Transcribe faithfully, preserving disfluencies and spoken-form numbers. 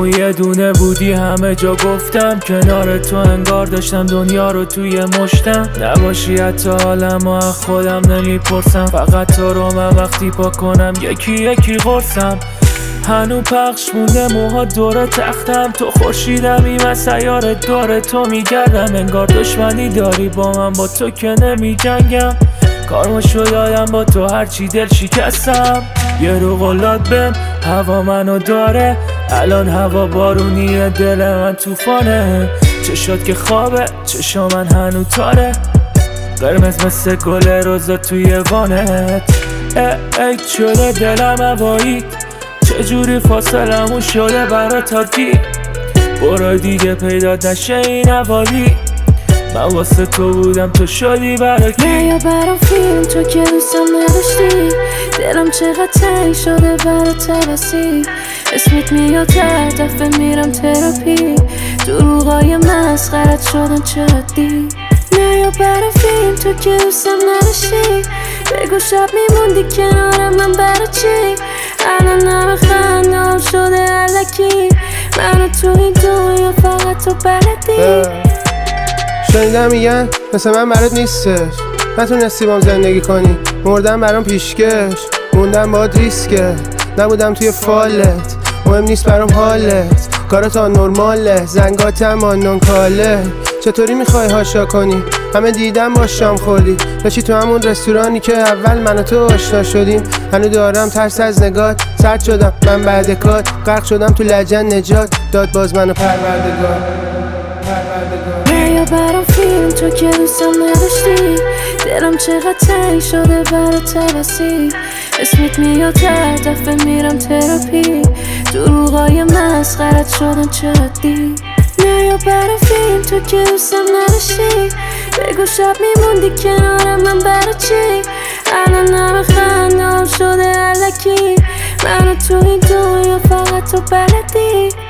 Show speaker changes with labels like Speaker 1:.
Speaker 1: همون یه دونه بودی همه جا گفتم، کنار تو انگار داشتم دنیا رو توی مشتم. نباشی حتی حالم و از خودم نمیپرسم، فقط تو رو من وقتی پا کنم یکی یکی قرصم. هنو پخش مونده موها دور تختم، تو خورشیدمی من سیاره داره تو میگردم. انگار دشمنی داری با من، با تو که نمی جنگم. کارماشو دادم با تو هرچی دل شکستم. یه رو غلات بهم هوا منو داره، الان هوا بارونیه دل من توفانه. چشات که خوابه چشا من هنو تاره، قرمز مثل گل روزا توی وانت. ای ای شده دلم هوایی، چجوری فاصلمون شده برا تا دی. برو دیگه پیدا نشه این حوالی، من واسه تو بودم تو شدی برا کی.
Speaker 2: نه یا برام فیلم تو که دوستم نداشتی، دلم چقدر تنگ شده برا تبسی. اسمت میاد هر دفعه میرم تراپی، دروغای مسخرت شدن جدی. نه یا برام فیلم تو که دوستم نداشتی، بگو شب میموندی کنارم من برا چی. الان نمه خندام شده علکی، منو تو این دنیا فقط تو بلدی.
Speaker 3: شنیدم میگن مثل من برات نیستش، نتونستی بام زندگی کنی، مردم برام پیشکش، موندم باد ریسکه، نبودم توی فالت، مهم نیست برام حالت، کارات آن نرماله، زنگاتم آن نون کاله. چطوری میخوای هاشا کنی؟ همه دیدم با شام خوردی، داشتی تو همون رستورانی که اول من و تو آشنا شدیم. هنو دارم ترس از نگات، سرد شدم من بعد کار، غرق شدم تو لجن نجات، داد باز منو پروردگار پروردگار.
Speaker 2: نه یا برام فیلم تو که دوستم نداشتی، دلم چقدر تنگ شده برا تبسی. اسمت میاد هر دفعه میرم تراپی، دروغای مسخرت شدن جدی. نه یا برام فیلم تو که دوستم نداشتی، بگو شب میموندی کنارم من برا چی. الان نمه خندام شده علکی، منو تو این دنیا فقط تو بلدی.